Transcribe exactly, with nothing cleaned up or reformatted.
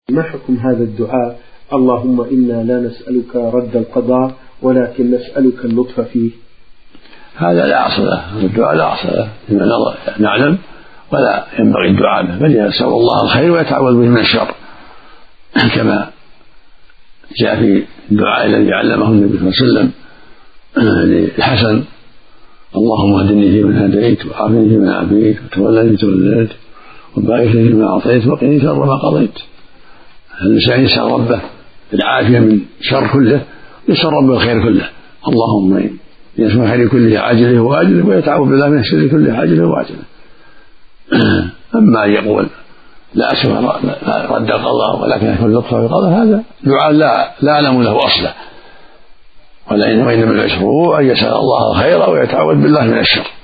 ما حكم هذا الدعاء؟ اللهم إنا لا نسألك رد القضاء ولكن نسألك اللطف فيه. هذا لا أصل له، الدعاء لا أصل له لما نعلم، ولا ينبغي الدعاء به، بل يسأل الله الخير ويتعوذ به من الشر، كما جاء في الدعاء الذي علمه النبي صلى الله عليه وسلم للحسن: اللهم اهدني فيمن هديت، وعافني فيمن عافيت، وتولني توليت، وبارك لي فيما أعطيت، وقني شر ما قضيت. الإنسان يسأل ربه العافية من شر كله، يسأل ربه الخير كله. اللهم يسمع الخير كله عاجله وآجله، ويتعوذ بالله من الشر كله عاجله وآجله. أما يقول لا أسمع رد القضاء ولكن يكون لطفا في القضاء، هذا دعاء لا لا أعلم له أصله، وإنما المشروع أن يسأل الله الخير ويتعوذ بالله من الشر.